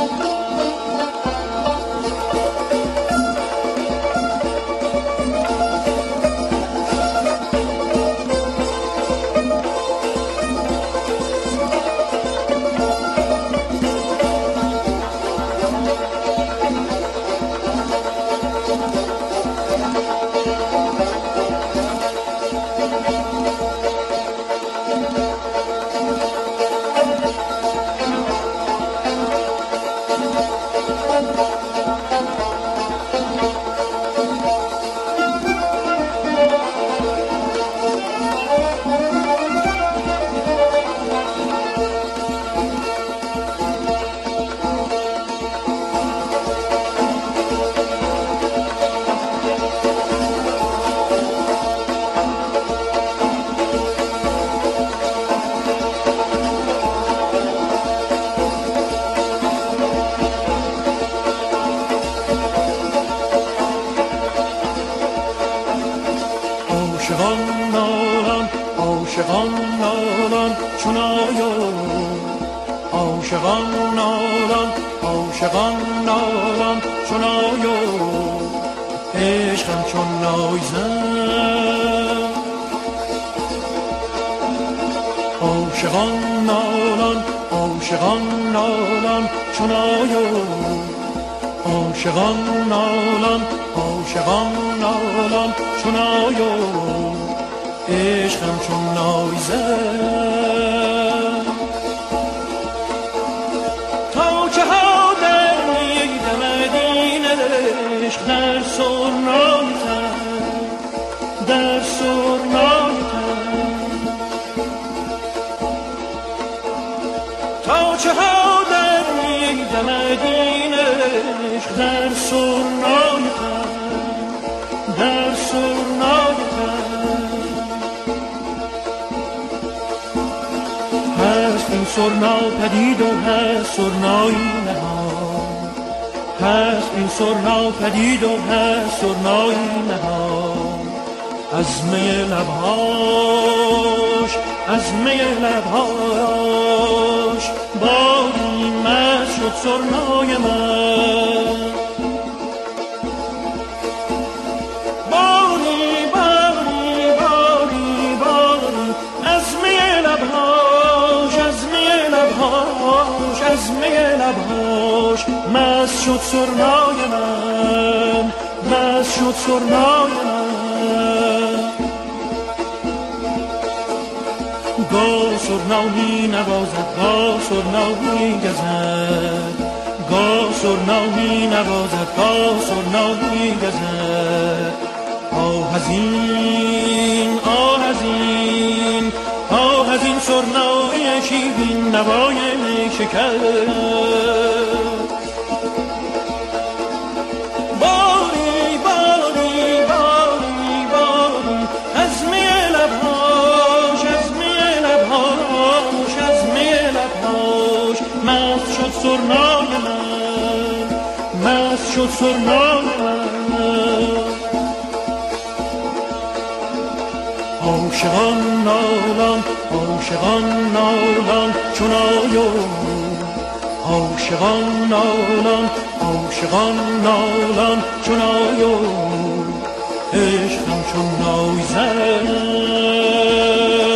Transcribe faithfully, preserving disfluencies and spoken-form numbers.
عاشقان نالان عاشقان نالان چون آیا عاشقان نالان عاشقان نالان چون آیا عشقم چون نایزن عاشقان نالان عاشقان نالان چون آیا عاشقان نالان عاشقان نالان چون آیا عشقم چون نایزن تا که ها در میده مدینه عشق در سرنای تن در سرنای تن تا که ها در میده مدینه عشق در سرنای تن در سرنای تن هست این سرنا پدید و هست سرنای نهان هست این سرنا پدید و هست سرنای نهان از می لبهاش از می لبهاش باری مست شد سرنای من از می لبهاش مست شد سرنای من مست شد سرنای من گاه سرنا می نوازد گاه سرنا می گزد گاه سرنا می نوازد گاه سرنا می گزد آه از این آه از این آه از این سرنای شیرین نوای شکر باری باری باری باری از می لبهاش از می لبهاش از می لبهاش مست شد سرنای من مست شد سرنای من عاشقان نالان عاشقان نالان چون آیا عاشقان نالان عاشقان نالان چون آیا عشقم چون نایزن